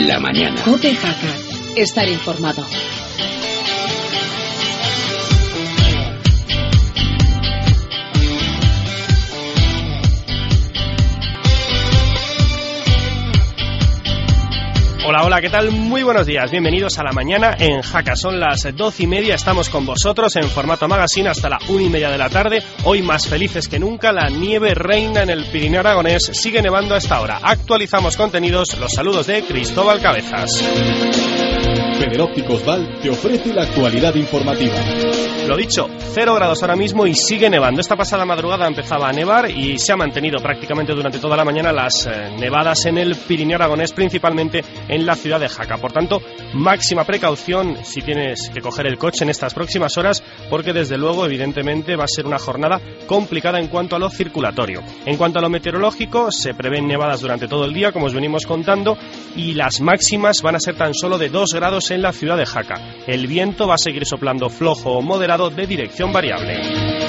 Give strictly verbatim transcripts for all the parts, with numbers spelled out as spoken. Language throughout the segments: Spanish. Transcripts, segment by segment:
la mañana. COPE Jaca. Estar informado. Hola, hola, ¿qué tal? Muy buenos días, bienvenidos a la mañana en Jaca. Son las doce y media, estamos con vosotros en formato magazine hasta la una y media de la tarde. Hoy más felices que nunca, la nieve reina en el Pirineo aragonés, sigue nevando a esta hora. Actualizamos contenidos, los saludos de Cristóbal Cabezas. Federópticos Val te ofrece la actualidad informativa. Lo dicho, cero grados ahora mismo y sigue nevando. Esta pasada madrugada empezaba a nevar y se ha mantenido prácticamente durante toda la mañana las eh, nevadas en el Pirineo aragonés, principalmente en la ciudad de Jaca. Por tanto, máxima precaución si tienes que coger el coche en estas próximas horas, porque desde luego, evidentemente, va a ser una jornada complicada en cuanto a lo circulatorio. En cuanto a lo meteorológico, se prevén nevadas durante todo el día, como os venimos contando, y las máximas van a ser tan solo de dos grados en la ciudad de Jaca. El viento va a seguir soplando flojo o moderado de dirección variable.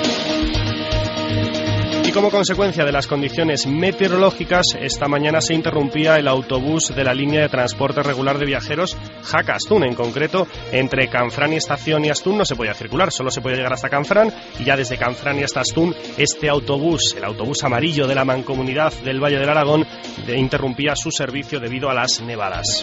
Y como consecuencia de las condiciones meteorológicas, esta mañana se interrumpía el autobús de la línea de transporte regular de viajeros Jaca-Astún. En concreto, entre Canfrán y Estación y Astún no se podía circular, solo se podía llegar hasta Canfrán, y ya desde Canfrán y hasta Astún este autobús, el autobús amarillo de la Mancomunidad del Valle del Aragón, interrumpía su servicio debido a las nevadas.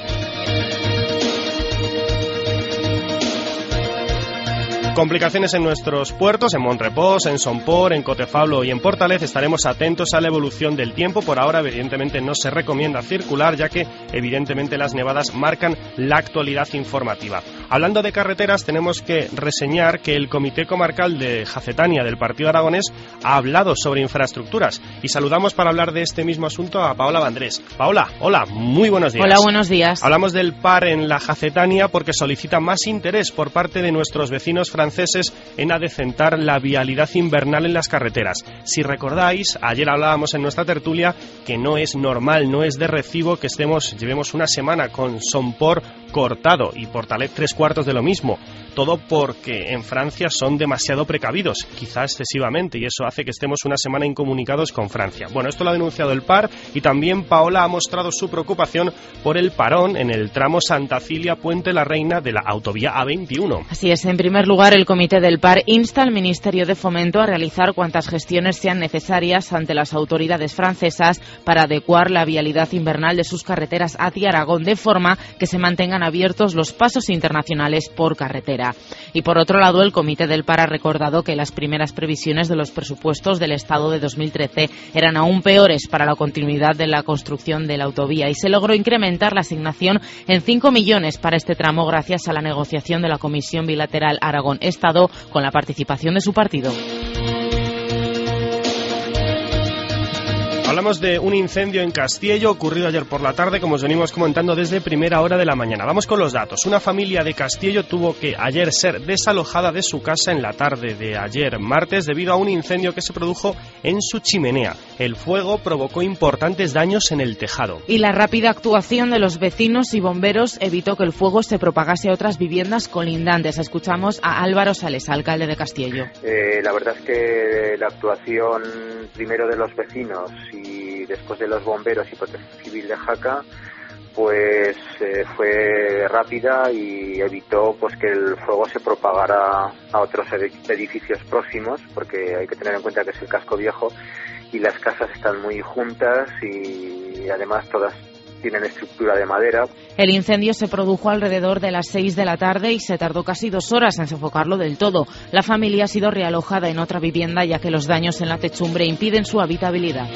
Complicaciones en nuestros puertos, en Montrepós, en Somport, en Cotefablo y en Portalez. Estaremos atentos a la evolución del tiempo. Por ahora, evidentemente, no se recomienda circular, ya que, evidentemente, las nevadas marcan la actualidad informativa. Hablando de carreteras, tenemos que reseñar que el Comité Comarcal de Jacetania del Partido Aragonés ha hablado sobre infraestructuras. Y saludamos para hablar de este mismo asunto a Paola Vandrés. Paola, hola, muy buenos días. Hola, buenos días. Hablamos del P A R en la Jacetania porque solicita más interés por parte de nuestros vecinos franceses franceses en adecentar la vialidad invernal en las carreteras. Si recordáis, ayer hablábamos en nuestra tertulia que no es normal, no es de recibo que estemos llevemos una semana con Somport cortado y Portalet tres cuartos de lo mismo. Todo porque en Francia son demasiado precavidos, quizá excesivamente, y eso hace que estemos una semana incomunicados con Francia. Bueno, esto lo ha denunciado el P A R y también Paola ha mostrado su preocupación por el parón en el tramo Santa Cilia-Puente la Reina de la autovía A veintiuno. Así es, en primer lugar, el comité del P A R insta al Ministerio de Fomento a realizar cuantas gestiones sean necesarias ante las autoridades francesas para adecuar la vialidad invernal de sus carreteras hacia Aragón, de forma que se mantengan abiertos los pasos internacionales por carretera. Y por otro lado, el comité del P A R ha recordado que las primeras previsiones de los presupuestos del Estado de dos mil trece eran aún peores para la continuidad de la construcción de la autovía y se logró incrementar la asignación en cinco millones para este tramo gracias a la negociación de la Comisión Bilateral Aragón-Estado con la participación de su partido. Hablamos de un incendio en Castiello ocurrido ayer por la tarde, como os venimos comentando desde primera hora de la mañana. Vamos con los datos. Una familia de Castiello tuvo que ayer ser desalojada de su casa en la tarde de ayer martes debido a un incendio que se produjo en su chimenea. El fuego provocó importantes daños en el tejado. Y la rápida actuación de los vecinos y bomberos evitó que el fuego se propagase a otras viviendas colindantes. Escuchamos a Álvaro Sales, alcalde de Castiello. Eh, la verdad es que la actuación primero de los vecinos y después de los bomberos y Protección Civil de Jaca pues eh, fue rápida y evitó pues que el fuego se propagara a otros edificios próximos, porque hay que tener en cuenta que es el casco viejo y las casas están muy juntas y además todas tienen estructura de madera. El incendio se produjo alrededor de las seis de la tarde y se tardó casi dos horas en sofocarlo del todo. La familia ha sido realojada en otra vivienda ya que los daños en la techumbre impiden su habitabilidad.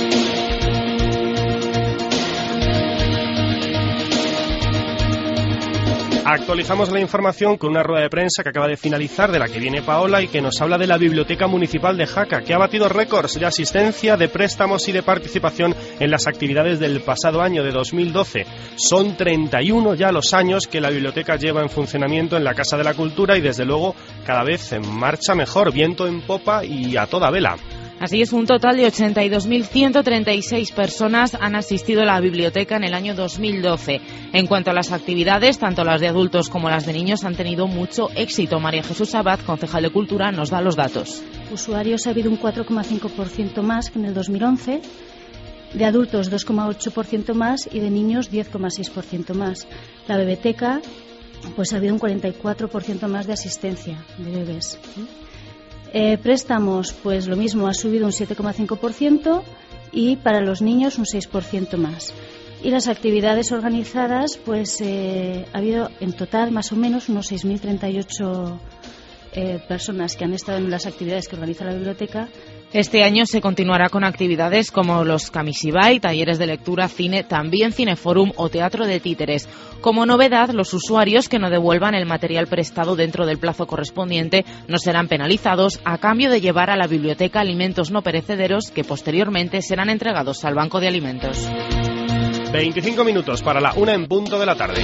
Actualizamos la información con una rueda de prensa que acaba de finalizar, de la que viene Paola y que nos habla de la Biblioteca Municipal de Jaca, que ha batido récords de asistencia, de préstamos y de participación en las actividades del pasado año de dos mil doce. Son treinta y uno ya los años que la biblioteca lleva en funcionamiento en la Casa de la Cultura y desde luego cada vez en marcha mejor, viento en popa y a toda vela. Así es, un total de ochenta y dos mil ciento treinta y seis personas han asistido a la biblioteca en el año dos mil doce. En cuanto a las actividades, tanto las de adultos como las de niños han tenido mucho éxito. María Jesús Abad, concejal de Cultura, nos da los datos. Usuarios ha habido un cuatro coma cinco por ciento más que en el dos mil once. de adultos dos coma ocho por ciento más y de niños diez coma seis por ciento más. La bebeteca, pues ha habido un cuarenta y cuatro por ciento más de asistencia de bebés. Eh, préstamos, pues lo mismo, ha subido un siete coma cinco por ciento y para los niños un seis por ciento más. Y las actividades organizadas, pues eh, ha habido en total más o menos unos seis mil treinta y ocho eh, personas que han estado en las actividades que organiza la biblioteca. Este año se continuará con actividades como los Kamishibai, talleres de lectura, cine, también cineforum o teatro de títeres. Como novedad, los usuarios que no devuelvan el material prestado dentro del plazo correspondiente no serán penalizados a cambio de llevar a la biblioteca alimentos no perecederos que posteriormente serán entregados al Banco de Alimentos. veinticinco minutos para la una en punto de la tarde.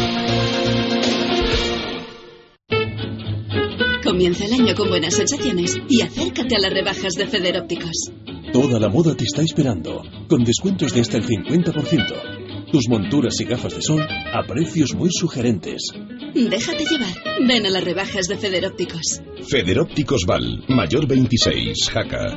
Comienza el año con buenas sensaciones y acércate a las rebajas de Federópticos. Toda la moda te está esperando, con descuentos de hasta el cincuenta por ciento. Tus monturas y gafas de sol a precios muy sugerentes. Déjate llevar. Ven a las rebajas de Federópticos. Federópticos Val, Mayor veintiséis, Jaca.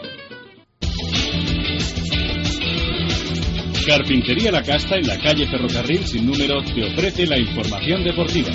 Carpintería La Casta, en la calle Ferrocarril sin número, te ofrece la información deportiva.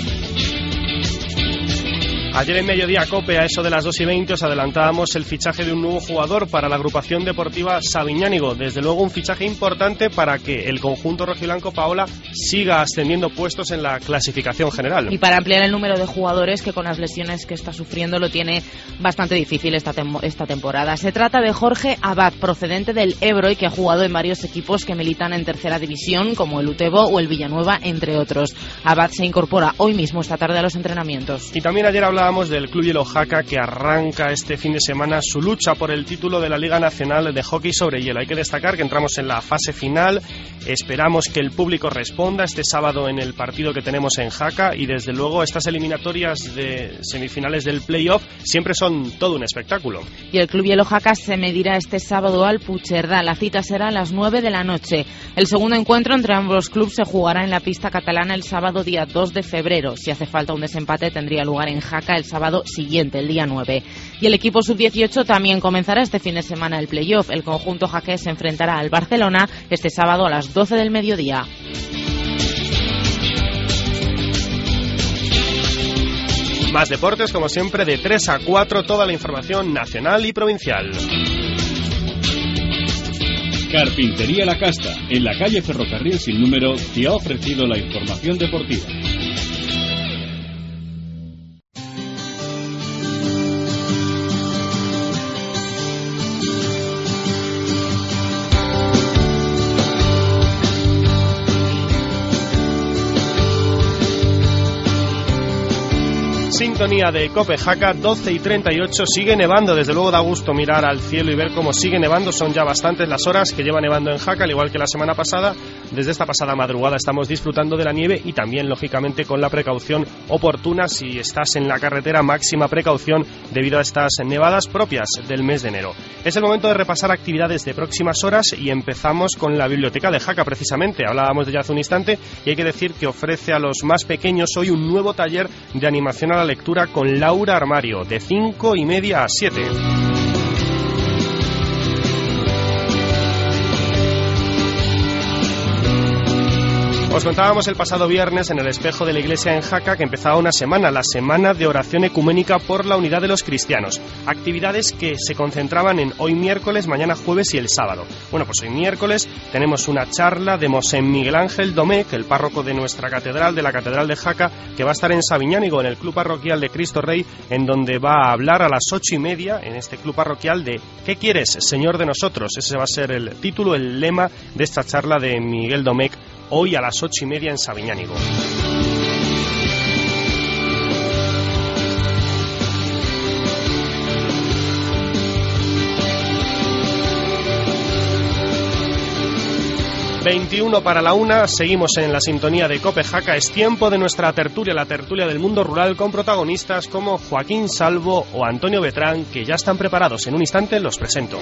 Ayer en Mediodía Cope, a eso de las dos y veinte, os adelantábamos el fichaje de un nuevo jugador para la agrupación deportiva Sabiñánigo. Desde luego un fichaje importante para que el conjunto rojiblanco, Paola, siga ascendiendo puestos en la clasificación general. Y para ampliar el número de jugadores que con las lesiones que está sufriendo lo tiene bastante difícil esta, tem- esta temporada. Se trata de Jorge Abad, procedente del Ebro y que ha jugado en varios equipos que militan en tercera división, como el Utebo o el Villanueva, entre otros. Abad se incorpora hoy mismo, esta tarde, a los entrenamientos. Y también ayer hablaba del Club Hielo Jaca, que arranca este fin de semana su lucha por el título de la Liga Nacional de Hockey sobre Hielo. Hay que destacar que entramos en la fase final, esperamos que el público responda este sábado en el partido que tenemos en Jaca y desde luego estas eliminatorias de semifinales del playoff siempre son todo un espectáculo. Y el Club Hielo Jaca se medirá este sábado al Puigcerdá. La cita será a las nueve de la noche. El segundo encuentro entre ambos clubes se jugará en la pista catalana el sábado día dos de febrero. Si hace falta un desempate tendría lugar en Jaca el sábado siguiente, el día nueve. Y el equipo sub dieciocho también comenzará este fin de semana el playoff. El conjunto jaqués se enfrentará al Barcelona este sábado a las doce del mediodía. Más deportes, como siempre, de tres a cuatro, toda la información nacional y provincial. Carpintería La Casta, en la calle Ferrocarril sin número, te ha ofrecido la información deportiva. Sintonía de Cope Jaca, doce y treinta y ocho, sigue nevando, desde luego da gusto mirar al cielo y ver cómo sigue nevando, son ya bastantes las horas que lleva nevando en Jaca, al igual que la semana pasada. Desde esta pasada madrugada estamos disfrutando de la nieve y también, lógicamente, con la precaución oportuna. Si estás en la carretera, máxima precaución debido a estas nevadas propias del mes de enero. Es el momento de repasar actividades de próximas horas y empezamos con la biblioteca de Jaca, precisamente. Hablábamos de ella hace un instante y hay que decir que ofrece a los más pequeños hoy un nuevo taller de animación a la lectura con Laura Armario, de cinco y media a siete. Os contábamos el pasado viernes en el espejo de la iglesia en Jaca que empezaba una semana, la semana de oración ecuménica por la unidad de los cristianos. Actividades que se concentraban en hoy miércoles, mañana jueves y el sábado. Bueno, pues hoy miércoles tenemos una charla de Mosén Miguel Ángel Domecq, el párroco de nuestra catedral, de la catedral de Jaca, que va a estar en Sabiñánigo, en el Club Parroquial de Cristo Rey, en donde va a hablar a las ocho y media, en este club parroquial, de ¿qué quieres, Señor de nosotros? Ese va a ser el título, el lema de esta charla de Miguel Domecq, hoy a las ocho y media en Sabiñánigo. veintiuno para la una, seguimos en la sintonía de Cope Jaca. Es tiempo de nuestra tertulia, la tertulia del mundo rural, con protagonistas como Joaquín Salvo o Antonio Betrán, que ya están preparados. En un instante los presento.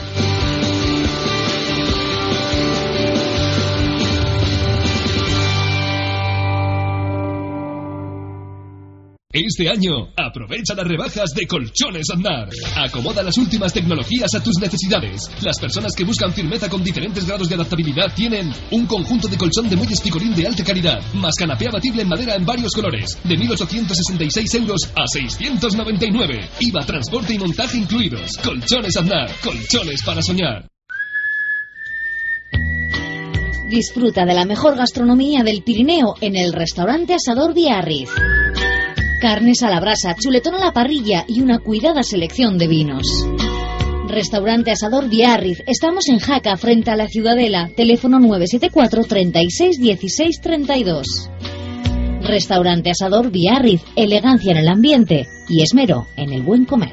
Este año, aprovecha las rebajas de Colchones Aznar. Acomoda las últimas tecnologías a tus necesidades. Las personas que buscan firmeza con diferentes grados de adaptabilidad tienen un conjunto de colchón de muelles picolín de alta calidad, más canapé abatible en madera en varios colores, de mil ochocientos sesenta y seis euros a seiscientos noventa y nueve. I V A, transporte y montaje incluidos. Colchones Aznar, colchones para soñar. Disfruta de la mejor gastronomía del Pirineo en el restaurante Asador Biarritz. Carnes a la brasa, chuletón a la parrilla y una cuidada selección de vinos. Restaurante Asador Biarritz. Estamos en Jaca, frente a la Ciudadela. Teléfono nueve siete cuatro, treinta y seis, dieciséis, treinta y dos. Restaurante Asador Biarritz. Elegancia en el ambiente y esmero en el buen comer.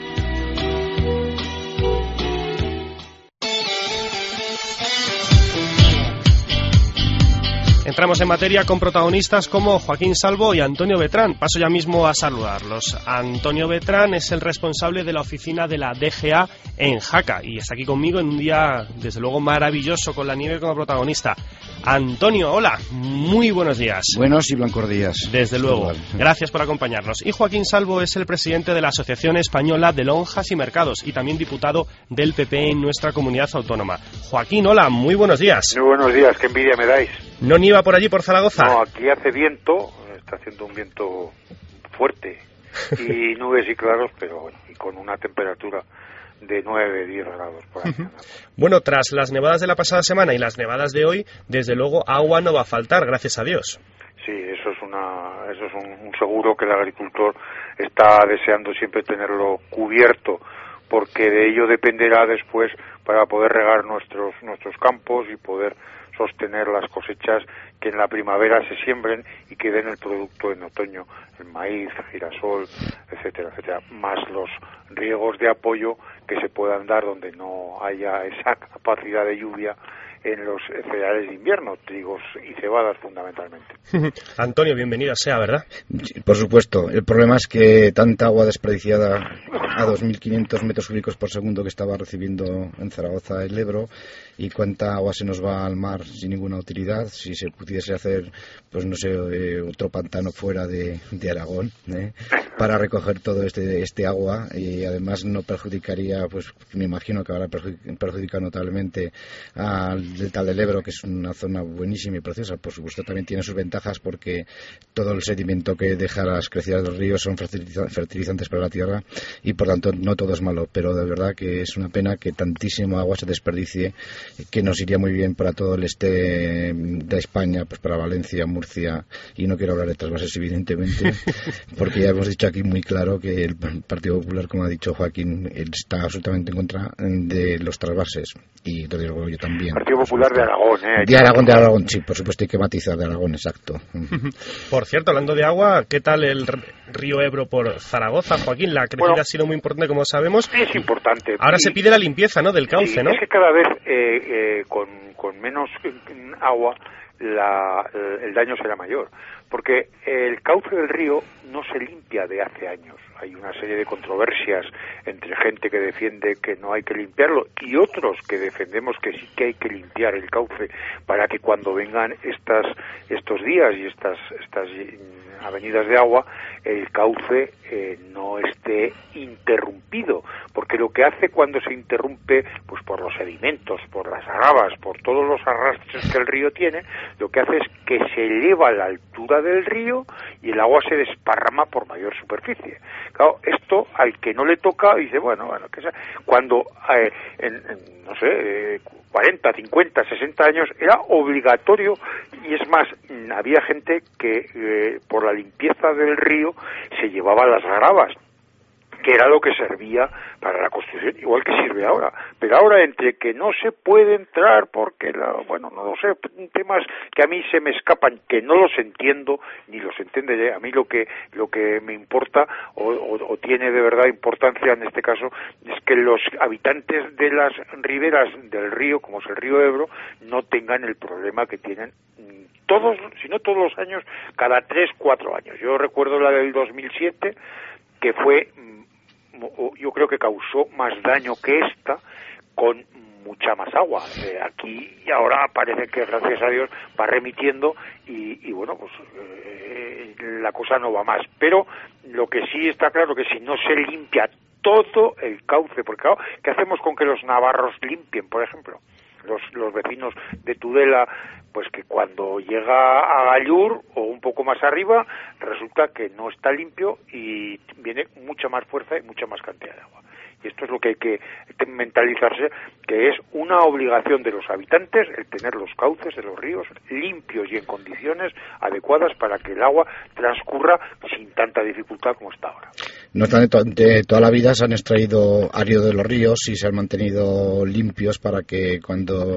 Entramos en materia con protagonistas como Joaquín Salvo y Antonio Betrán. Paso ya mismo a saludarlos. Antonio Betrán es el responsable de la oficina de la D G A en Jaca y está aquí conmigo en un día, desde luego, maravilloso con la nieve como protagonista. Antonio, hola, muy buenos días. Buenos y blancos días. Desde luego, gracias por acompañarnos. Y Joaquín Salvo es el presidente de la Asociación Española de Lonjas y Mercados y también diputado del P P en nuestra comunidad autónoma. Joaquín, hola, muy buenos días. Muy buenos días, qué envidia me dais. ¿No nieva por allí, por Zaragoza? No, aquí hace viento, está haciendo un viento fuerte y nubes y claros, pero bueno, y con una temperatura de nueve, diez grados por ahí. Bueno, tras las nevadas de la pasada semana y las nevadas de hoy, desde luego agua no va a faltar, gracias a Dios. Sí, eso es una, eso es un, un seguro que el agricultor está deseando siempre tenerlo cubierto, porque de ello dependerá después para poder regar nuestros nuestros campos y poder sostener las cosechas que en la primavera se siembren y que den el producto en otoño, el maíz, girasol, etcétera, etcétera, más los riegos de apoyo que se puedan dar donde no haya esa capacidad de lluvia en los cereales de invierno, trigos y cebadas fundamentalmente. Antonio, bienvenido sea, ¿verdad? Sí, por supuesto. El problema es que tanta agua desperdiciada a dos mil quinientos metros cúbicos por segundo que estaba recibiendo en Zaragoza el Ebro, y cuánta agua se nos va al mar sin ninguna utilidad. Si se pudiese hacer, pues no sé, eh, otro pantano fuera de, de Aragón, ¿eh? para recoger todo este este agua, y además no perjudicaría, pues me imagino que habrá perjudicado notablemente al delta del Ebro, que es una zona buenísima y preciosa. Por supuesto también tiene sus ventajas, porque todo el sedimento que deja las crecidas del río son fertilizantes para la tierra y por tanto no todo es malo, pero de verdad que es una pena que tantísima agua se desperdicie, que nos iría muy bien para todo el este de España, pues para Valencia, Murcia, y no quiero hablar de trasvases evidentemente, porque ya hemos dicho aquí muy claro que el Partido Popular, como ha dicho Joaquín, está absolutamente en contra de los trasvases, y entonces luego yo también. Partido Popular de Aragón, ¿eh? De Aragón, de Aragón, sí, por supuesto hay que matizar, de Aragón, exacto. Por cierto, hablando de agua, ¿qué tal el río Ebro por Zaragoza, Joaquín? La crecida bueno, ha sido muy importante, como sabemos. Sí, es importante. Ahora y, se pide la limpieza, ¿no?, del cauce, sí, ¿no? Es que cada vez eh, eh, con, con menos agua la, el daño será mayor, porque el cauce del río no se limpia de hace años. Hay una serie de controversias entre gente que defiende que no hay que limpiarlo y otros que defendemos que sí que hay que limpiar el cauce para que cuando vengan estas estos días y estas estas avenidas de agua, el cauce eh, no esté interrumpido, porque lo que hace cuando se interrumpe, pues por los sedimentos, por las gravas, por todos los arrastres que el río tiene, lo que hace es que se eleva la altura del río y el agua se desparrama por mayor superficie. Claro, esto al que no le toca dice, bueno, bueno, que sea, cuando eh, en, en, no sé, eh, cuarenta, cincuenta, sesenta años era obligatorio, y es más, había gente que eh, por la limpieza del río se llevaba las gravas, que era lo que servía para la construcción, igual que sirve ahora. Pero ahora, entre que no se puede entrar porque, la, bueno, no lo sé, temas que a mí se me escapan, que no los entiendo, ni los entiende a mí lo que lo que me importa, o, o, o tiene de verdad importancia en este caso, es que los habitantes de las riberas del río, como es el río Ebro, no tengan el problema que tienen todos, si no todos los años, cada tres, cuatro años. Yo recuerdo la del dos mil siete, que fue, yo creo que causó más daño que esta, con mucha más agua. Eh, aquí y ahora parece que, gracias a Dios, va remitiendo y, y bueno, pues eh, la cosa no va más. Pero lo que sí está claro que si no se limpia todo el cauce, porque claro, ¿qué hacemos con que los navarros limpien, por ejemplo? Los, los vecinos de Tudela, pues que cuando llega a Gallur o un poco más arriba, resulta que no está limpio y viene mucha más fuerza y mucha más cantidad de agua. Y esto es lo que hay que mentalizarse, que es una obligación de los habitantes el tener los cauces de los ríos limpios y en condiciones adecuadas para que el agua transcurra sin tanta dificultad como está ahora. No obstante, de toda la vida se han extraído árido de los ríos y se han mantenido limpios para que cuando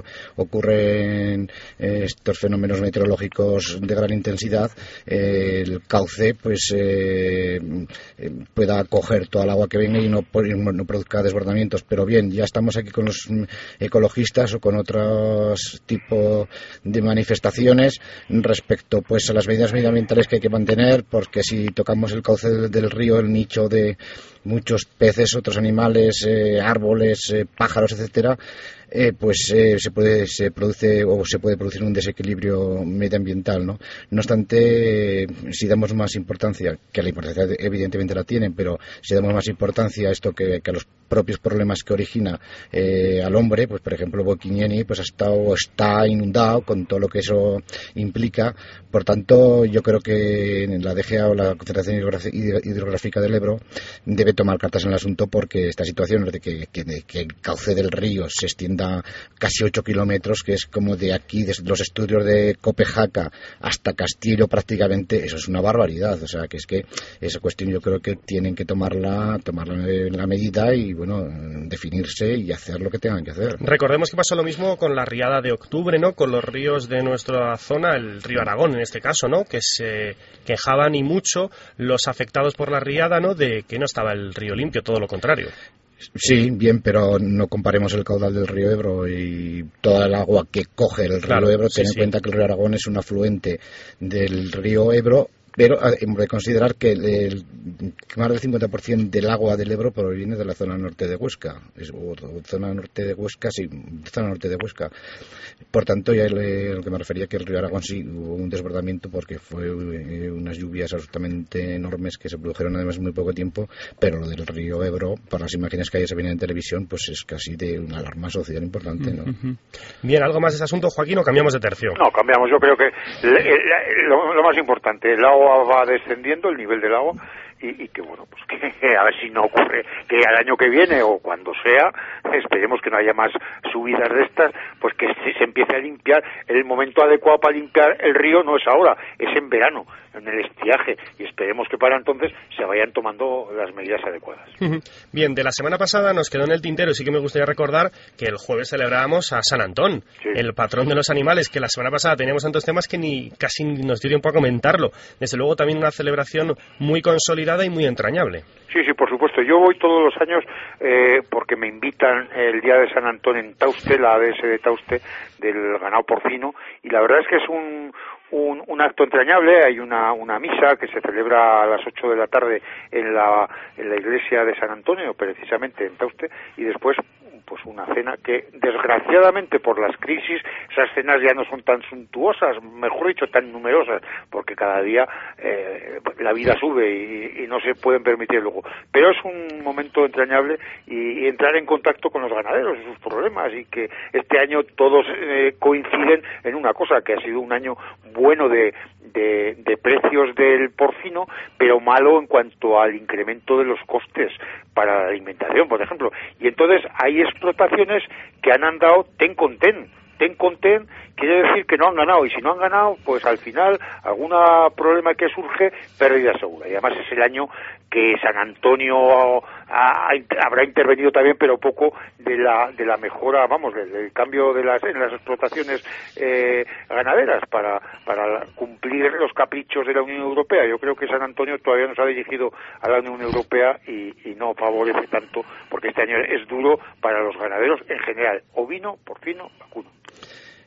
ocurren eh, estos fenómenos meteorológicos de gran intensidad, eh, el cauce pues eh, eh, pueda acoger toda el agua que venga y no, no produzca desbordamientos. Pero bien, ya estamos aquí con los ecologistas o con otros tipos de manifestaciones respecto pues a las medidas medioambientales que hay que mantener, porque si tocamos el cauce del, del río, el nicho de muchos peces, otros animales, eh, árboles, eh, pájaros, etcétera, eh, pues eh, se puede se produce o se puede producir un desequilibrio medioambiental, ¿no? No obstante, eh, si damos más importancia, que la importancia evidentemente la tienen, pero si damos más importancia a esto que, que a los propios problemas que origina eh, al hombre, pues por ejemplo Boquinieni pues ha estado está inundado con todo lo que eso implica. Por tanto, yo creo que la D G A o la Confederación Hidrográfica del Ebro debe tomar cartas en el asunto, porque esta situación de que, que, de que el cauce del río se extienda casi ocho kilómetros, que es como de aquí, desde los estudios de Copejaca hasta Castillo prácticamente, eso es una barbaridad. O sea, que es que esa cuestión yo creo que tienen que tomarla, tomarla en la medida y, bueno, definirse y hacer lo que tengan que hacer. Recordemos que pasó lo mismo con la riada de octubre, ¿no? Con los ríos de nuestra zona, el río Aragón en este caso, ¿no? Que se quejaban y mucho los afectados por la riada, ¿no? De que no estaba el río limpio, todo lo contrario. Sí, bien, pero no comparemos el caudal del río Ebro y toda el agua que coge el claro, río Ebro. sí, Ten en sí. cuenta que el río Aragón es un afluente del río Ebro, pero hemos de considerar que el, el, más del cincuenta por ciento del agua del Ebro proviene de la zona norte de Huesca, es, o, o zona norte de Huesca, sí, zona norte de Huesca. Por tanto, ya lo que me refería que el río Aragón sí hubo un desbordamiento porque fue eh, unas lluvias absolutamente enormes que se produjeron además en muy poco tiempo, pero lo del río Ebro, para las imágenes que ayer se vienen en televisión, pues es casi de una alarma social importante, ¿no? Uh-huh. Bien, ¿algo más de ese asunto, Joaquín, o cambiamos de tercio? No, cambiamos. Yo creo que le, le, lo, lo más importante, el agua va descendiendo, el nivel del agua, y, y que bueno, pues que a ver si no ocurre que al año que viene o cuando sea, esperemos que no haya más subidas de estas, pues que se, se empiece a limpiar. El momento adecuado para limpiar el río no es ahora, es en verano, en el estiaje, y esperemos que para entonces se vayan tomando las medidas adecuadas. Bien, de la semana pasada nos quedó en el tintero, y sí que me gustaría recordar que el jueves celebrábamos a San Antón, sí, el patrón de los animales, que la semana pasada teníamos tantos temas que ni casi nos dio tiempo a comentarlo. Desde luego también una celebración muy consolidada y muy entrañable. Sí, sí, por supuesto. Yo voy todos los años eh, porque me invitan el día de San Antón en Tauste, la A D S de Tauste, del ganado porcino, y la verdad es que es un... Un, un acto entrañable. Hay una, una misa que se celebra a las ocho de la tarde en la, en la iglesia de San Antonio, precisamente en Tauste, y después pues una cena que desgraciadamente por las crisis esas cenas ya no son tan suntuosas, mejor dicho tan numerosas, porque cada día eh, la vida sube y, y no se pueden permitir luego, pero es un momento entrañable y, y entrar en contacto con los ganaderos y sus problemas, y que este año todos eh, coinciden en una cosa, que ha sido un año bueno de, de, de precios del porcino, pero malo en cuanto al incremento de los costes para la alimentación, por ejemplo. Y entonces hay explotaciones que han andado ten con ten. Ten con ten quiere decir que no han ganado, y si no han ganado, pues al final algún problema que surge, pérdida segura. Y además es el año que San Antonio ha, habrá intervenido también, pero poco, de la de la mejora, vamos, del, del cambio de las en las explotaciones eh, ganaderas para para cumplir los caprichos de la Unión Europea. Yo creo que San Antonio todavía no se ha dirigido a la Unión Europea y, y no favorece tanto, porque este año es duro para los ganaderos en general, ovino, porcino, vacuno.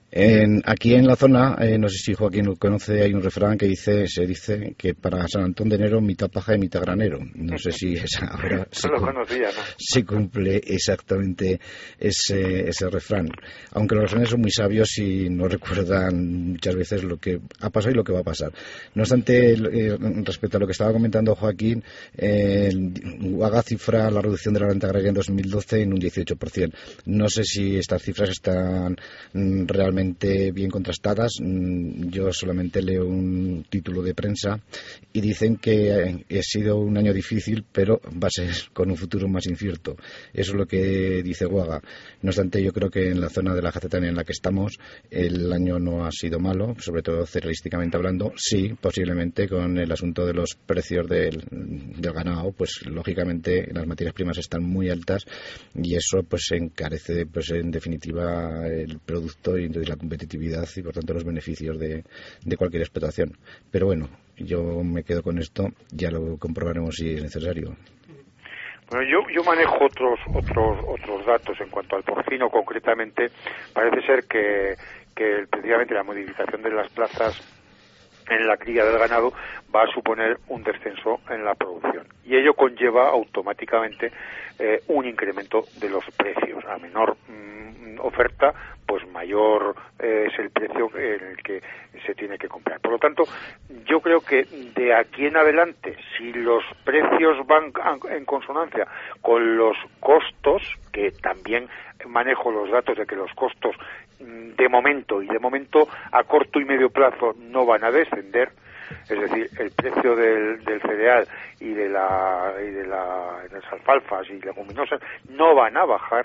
En, aquí en la zona, eh, no sé si Joaquín lo conoce, hay un refrán que dice, se dice que para San Antón de Enero mitad paja y mitad granero. No sé si es ahora se, no lo conocía, ¿no? se cumple exactamente ese, ese refrán. Aunque los refranes son muy sabios y nos recuerdan muchas veces lo que ha pasado y lo que va a pasar. No obstante, eh, respecto a lo que estaba comentando Joaquín, eh, Uaga cifra la reducción de la renta agraria en dos mil doce en un dieciocho por ciento. No sé si estas cifras están mm, realmente bien contrastadas. Yo solamente leo un título de prensa y dicen que ha sido un año difícil, pero va a ser con un futuro más incierto. Eso es lo que dice Uaga. No obstante, yo creo que en la zona de la Jacetania en la que estamos el año no ha sido malo, sobre todo cerealísticamente hablando. Sí, posiblemente con el asunto de los precios del, del ganado, pues lógicamente las materias primas están muy altas y eso pues encarece pues en definitiva el producto y la competitividad y por tanto los beneficios de, de cualquier explotación. Pero bueno, yo me quedo con esto, ya lo comprobaremos si es necesario. Bueno, yo, yo manejo otros otros otros datos en cuanto al porcino concretamente. Parece ser que, que precisamente la modificación de las plazas en la cría del ganado va a suponer un descenso en la producción y ello conlleva automáticamente eh, un incremento de los precios. A menor mm, oferta, pues mayor eh, es el precio en el que se tiene que comprar. Por lo tanto, yo creo que de aquí en adelante, si los precios van en consonancia con los costos, que también manejo los datos de que los costos de momento y de momento a corto y medio plazo no van a descender, es decir, el precio del, del cereal y de la y de, la, de las alfalfas y leguminosas no van a bajar.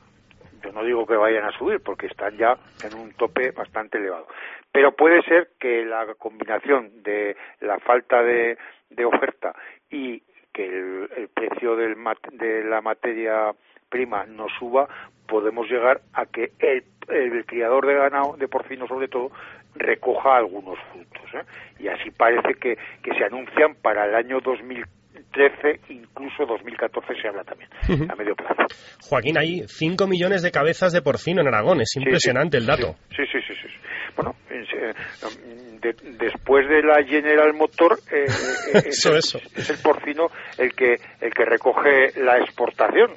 Yo no digo que vayan a subir porque están ya en un tope bastante elevado, pero puede ser que la combinación de la falta de, de oferta y que el, el precio del, de la materia prima no suba, podemos llegar a que el, el criador de ganado, de porcino sobre todo, recoja algunos frutos, ¿eh? Y así parece que, que se anuncian para el año dos mil trece, incluso dos mil catorce se habla también, uh-huh. a medio plazo. Joaquín, hay cinco millones de cabezas de porcino en Aragón, es impresionante sí, sí, el dato. Sí, sí, sí, sí. sí. Bueno, eh, de, después de la General Motor, eh, eh, eso, es, eso. es el porcino el que el que recoge la exportación.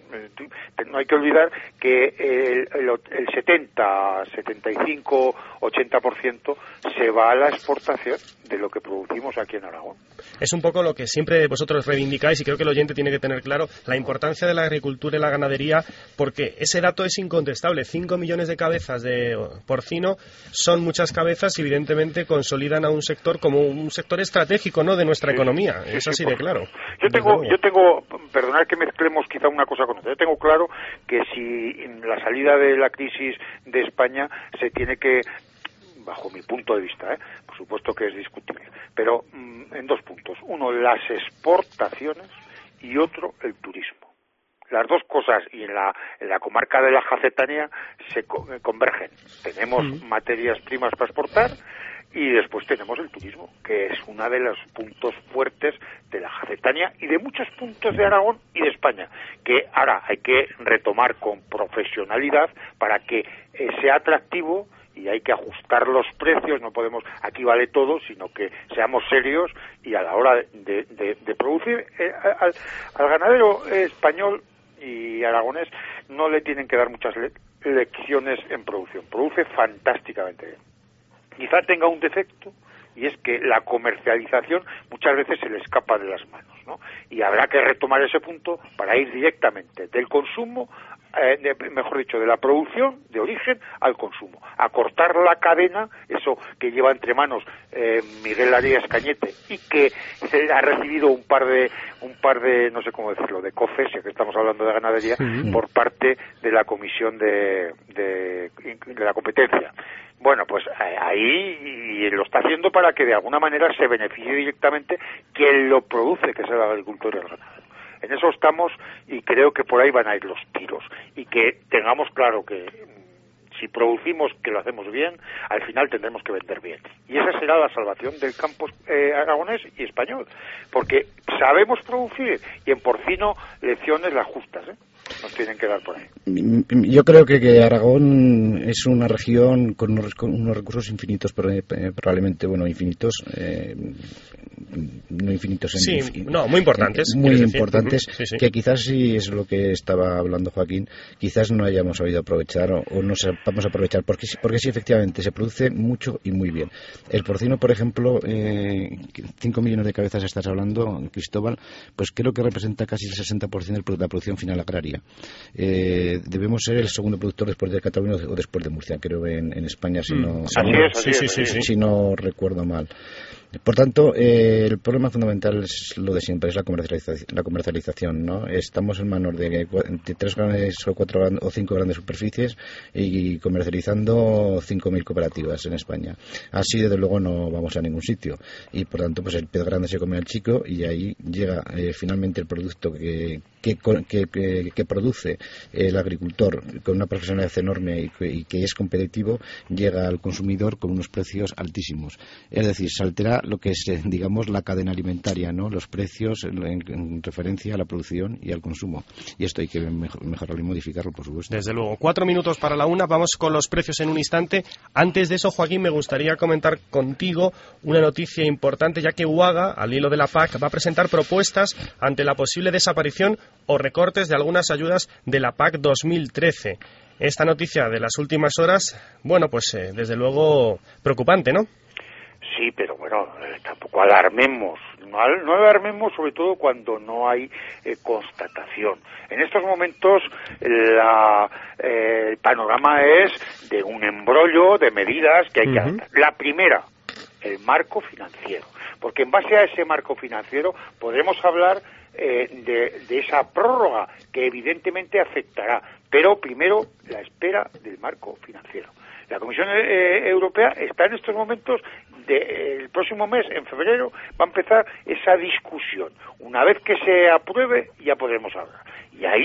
No hay que olvidar que el, el, el setenta, setenta y cinco, ochenta por ciento se va a la exportación de lo que producimos aquí en Aragón. Es un poco lo que siempre vosotros reivindicáis y creo que el oyente tiene que tener claro la importancia de la agricultura y la ganadería, porque ese dato es incontestable. cinco millones de cabezas de porcino son muchas cabezas y evidentemente consolidan a un sector como un sector estratégico, ¿no?, de nuestra sí, economía. Sí, es así sí, de claro. Yo tengo, yo tengo, perdonad que mezclemos quizá una cosa con otra. Yo tengo claro que si en la salida de la crisis de España se tiene que, bajo mi punto de vista, ¿eh? por supuesto que es discutible, pero mmm, en dos puntos. Uno, las exportaciones y otro, el turismo. Las dos cosas, y en la, en la comarca de la Jacetania se co- convergen. Tenemos mm. materias primas para exportar y después tenemos el turismo, que es uno de los puntos fuertes de la Jacetania y de muchos puntos de Aragón y de España, que ahora hay que retomar con profesionalidad para que eh, sea atractivo. Y hay que ajustar los precios, no podemos, aquí vale todo, sino que seamos serios y a la hora de, de, de producir, eh, al, al ganadero español y aragonés no le tienen que dar muchas le- lecciones en producción, produce fantásticamente bien. Quizá tenga un defecto, y es que la comercialización muchas veces se le escapa de las manos, ¿no? Y habrá que retomar ese punto para ir directamente del consumo, eh, de, mejor dicho, de la producción de origen al consumo, acortar la cadena, eso que lleva entre manos eh, Miguel Arias Cañete y que se ha recibido un par de un par de no sé cómo decirlo, de cofes, ya que estamos hablando de ganadería, sí. por parte de la Comisión de, de, de la Competencia. Bueno, pues ahí lo está haciendo para que de alguna manera se beneficie directamente quien lo produce, que es el agricultor y el ganadero. En eso estamos y creo que por ahí van a ir los tiros. Y que tengamos claro que si producimos, que lo hacemos bien, al final tendremos que vender bien. Y esa será la salvación del campo eh, aragonés y español. Porque sabemos producir y en porcino lecciones las justas, ¿eh? nos tienen que dar por ahí? Yo creo que, que Aragón es una región con unos, con unos recursos infinitos, pero, eh, probablemente, bueno, infinitos, eh, no infinitos, en, sí, in, no, muy importantes. Eh, muy importantes, uh-huh. sí, sí. que quizás sí es lo que estaba hablando Joaquín, quizás no hayamos sabido aprovechar o, o no sepamos aprovechar, porque, porque sí, efectivamente, se produce mucho y muy bien. El porcino, por ejemplo, eh, cinco millones de cabezas estás hablando, Cristóbal, pues creo que representa casi el sesenta por ciento de la producción final agraria. Eh, debemos ser el segundo productor después de Cataluña o después de Murcia, creo, en, en España, si no, si, no, es, sí, sí, sí, sí. si no recuerdo mal. Por tanto, eh, el problema fundamental es lo de siempre, es la comercialización, la comercialización, ¿no? Estamos en manos de, de tres grandes o cuatro o cinco grandes superficies y comercializando cinco mil cooperativas en España. Así, desde luego, no vamos a ningún sitio. Y, por tanto, pues el pez grande se come al chico y ahí llega eh, finalmente el producto que, que, que, que, que produce el agricultor con una profesionalidad enorme y que, y que es competitivo, llega al consumidor con unos precios altísimos. Es decir, se altera lo que es, digamos, la cadena alimentaria, ¿no? Los precios en, en referencia a la producción y al consumo. Y esto hay que mejor, mejorarlo y modificarlo, por supuesto. Desde luego. Cuatro minutos para la una. Vamos con los precios en un instante. Antes de eso, Joaquín, me gustaría comentar contigo una noticia importante, ya que UAGA, al hilo de la P A C, va a presentar propuestas ante la posible desaparición o recortes de algunas ayudas de la P A C dos mil trece. Esta noticia de las últimas horas, bueno, pues eh, desde luego preocupante, ¿no? Sí, pero bueno, eh, tampoco alarmemos, no, no alarmemos sobre todo cuando no hay eh, constatación. En estos momentos la, eh, el panorama es de un embrollo de medidas que hay que adoptar. Uh-huh. La primera, el marco financiero, porque en base a ese marco financiero podremos hablar eh, de, de esa prórroga que evidentemente afectará, pero primero la espera del marco financiero. La Comisión eh, Europea está en estos momentos, de, eh, el próximo mes, en febrero, va a empezar esa discusión. Una vez que se apruebe, ya podremos hablar. Y ahí,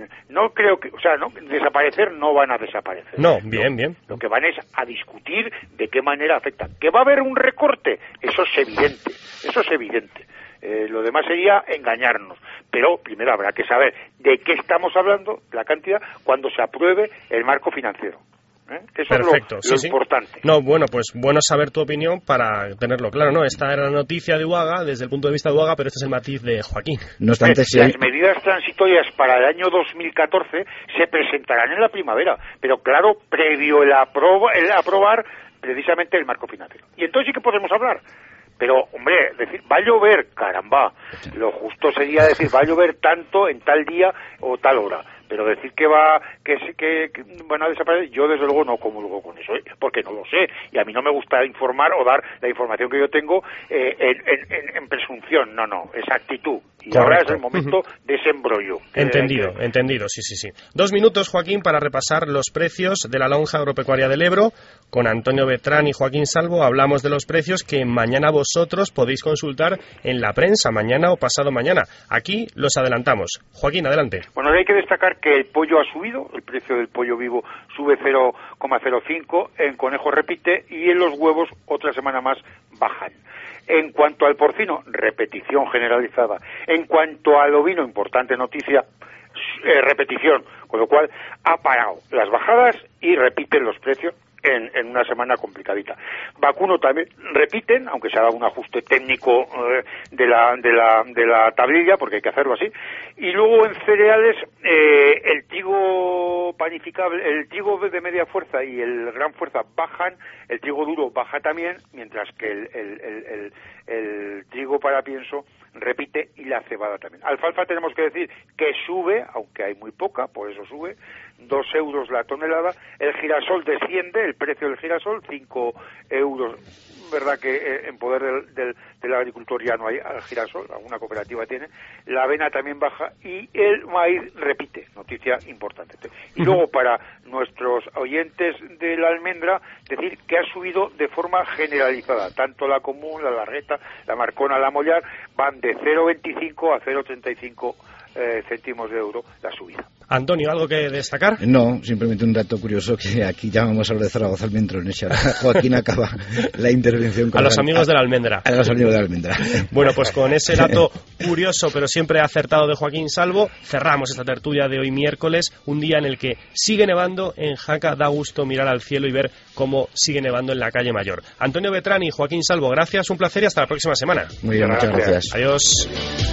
no creo que, o sea, no, desaparecer no van a desaparecer. No, bien, bien. Lo que van es a discutir de qué manera afectan. ¿Que va a haber un recorte? Eso es evidente, eso es evidente. Eh, lo demás sería engañarnos. Pero primero habrá que saber de qué estamos hablando, la cantidad, cuando se apruebe el marco financiero. ¿Eh? Eso Perfecto, es lo, sí, lo importante. Sí. No, bueno, pues bueno saber tu opinión para tenerlo claro, ¿no? Esta era la noticia de UAGA, desde el punto de vista de UAGA, pero este es el matiz de Joaquín. No obstante, eh, si las hay... medidas transitorias para el año dos mil catorce se presentarán en la primavera, pero claro, previo el, aproba, el aprobar precisamente el marco financiero. Y entonces sí que podemos hablar. Pero, hombre, decir, va a llover, caramba. Lo justo sería decir, va a llover tanto en tal día o tal hora. Pero decir que va que, que, que van a desaparecer, yo desde luego no comulgo con eso, ¿eh? Porque no lo sé. Y a mí no me gusta informar o dar la información que yo tengo eh, en, en, en presunción. No, no, es actitud. Y Correcto. Ahora es el momento uh-huh. de ese embrollo. Entendido, que... entendido, sí, sí, sí. Dos minutos, Joaquín, para repasar los precios de la lonja agropecuaria del Ebro. Con Antonio Betrán y Joaquín Salvo hablamos de los precios que mañana vosotros podéis consultar en la prensa, mañana o pasado mañana. Aquí los adelantamos. Joaquín, adelante. Bueno, hay que destacar que el pollo ha subido, el precio del pollo vivo sube cero coma cero cinco, en conejo repite y en los huevos otra semana más bajan. En cuanto al porcino, repetición generalizada. En cuanto al ovino, importante noticia, eh, repetición, con lo cual ha parado las bajadas y repiten los precios en, en una semana complicadita. Vacuno también repiten, aunque se ha dado un ajuste técnico eh, de la de la de la tablilla, porque hay que hacerlo así. Y luego en cereales, eh, el trigo panificable, el trigo de media fuerza y el gran fuerza bajan, el trigo duro baja también, mientras que el, el, el, el, el trigo para pienso repite y la cebada también. Alfalfa tenemos que decir que sube, aunque hay muy poca, por eso sube, dos euros la tonelada. El girasol desciende, el precio del girasol, cinco euros. Verdad que eh, en poder del, del, del agricultor ya no hay al girasol, alguna cooperativa tiene. La avena también baja y el maíz repite, noticia importante. Y luego para nuestros oyentes de la almendra, decir que ha subido de forma generalizada, tanto la común, la largueta, la marcona, la mollar, van de cero coma veinticinco a cero coma treinta y cinco eh, céntimos de euro la subida. Antonio, ¿algo que destacar? No, simplemente un dato curioso que aquí llamamos a lo de Zaragoza el Mentrones. Joaquín acaba la intervención con a los la, amigos a, de la Almendra. A los amigos de la Almendra. Bueno, pues con ese dato curioso pero siempre acertado de Joaquín Salvo, cerramos esta tertulia de hoy miércoles, un día en el que sigue nevando en Jaca. Da gusto mirar al cielo y ver cómo sigue nevando en la calle Mayor. Antonio Betrán y Joaquín Salvo, gracias, un placer y hasta la próxima semana. Muy bien, muchas gracias. Adiós.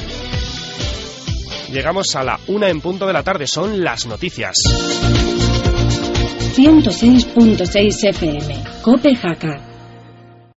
Llegamos a la una en punto de la tarde, son las noticias. ciento seis punto seis F M, COPE Jaca.